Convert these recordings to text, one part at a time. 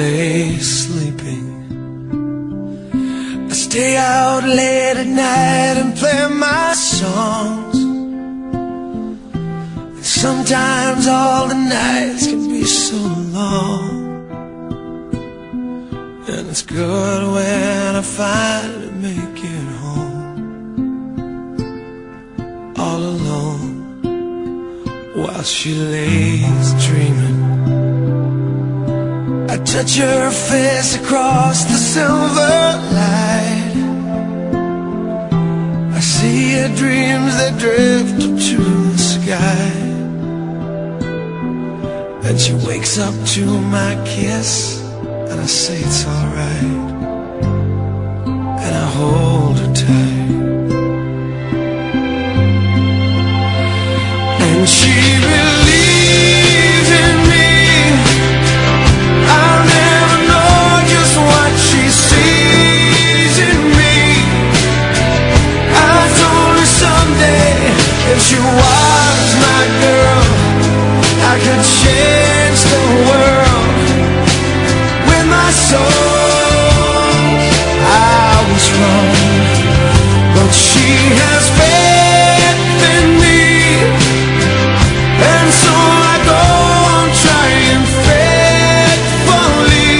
lay sleeping, I stay out late at night and play my songs. And sometimes all the nights can be so long, and it's good when I finally make it home, all alone, while she lays dreaming. I touch her face across the silver light. I see her dreams that drift up to the sky, and she wakes up to my kiss, and I say it's alright, and I hold her tight. And she believes in me. I'll never know just what she sees in me. I told her someday, if she was my girl, I could change the world with my soul. I was wrong, but she has faith in me, and so I go on trying faithfully,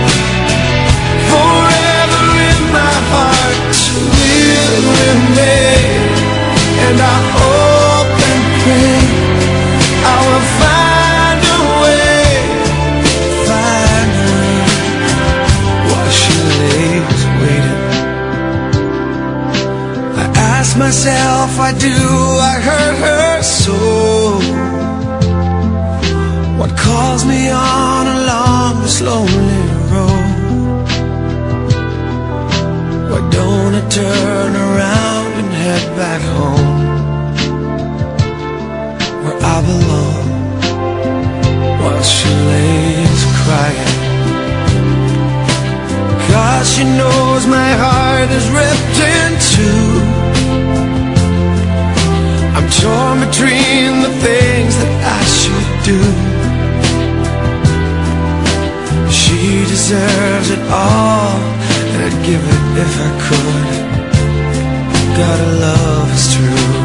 forever in my heart she will remain. And I hope and pray I will find a way, find her while she lays waiting. I ask myself, why do I hurt her so? What calls me on along this lonely road? Why don't I turn around and head back home, where I belong, while she lays crying? 'Cause she knows my heart is ripped in two. I'm torn between the things that I should do. She deserves it all, and I'd give it if I could. God, her love is true.